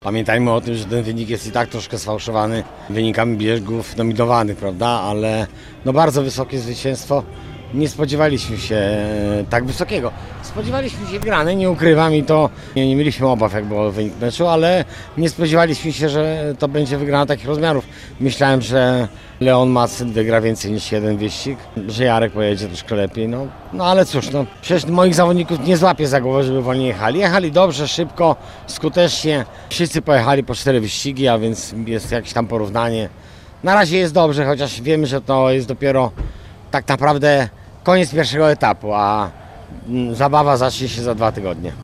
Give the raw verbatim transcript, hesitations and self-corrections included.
Pamiętajmy o tym, że ten wynik jest i tak troszkę sfałszowany wynikami biegów dominowanych, prawda? Ale no bardzo wysokie zwycięstwo. Nie spodziewaliśmy się tak wysokiego. Spodziewaliśmy się wygranej, nie ukrywam i to nie, nie mieliśmy obaw, jak był wynik meczu, ale nie spodziewaliśmy się, że to będzie wygrana takich rozmiarów. Myślałem, że Leon Madsen wygra więcej niż jeden wyścig, że Jarek pojedzie troszkę lepiej, no, no ale cóż, no, przecież moich zawodników nie złapię za głowę, żeby wolniej jechali. Jechali dobrze, szybko, skutecznie. Wszyscy pojechali po cztery wyścigi, a więc jest jakieś tam porównanie. Na razie jest dobrze, chociaż wiemy, że to jest dopiero tak naprawdę koniec pierwszego etapu, a zabawa zacznie się za dwa tygodnie.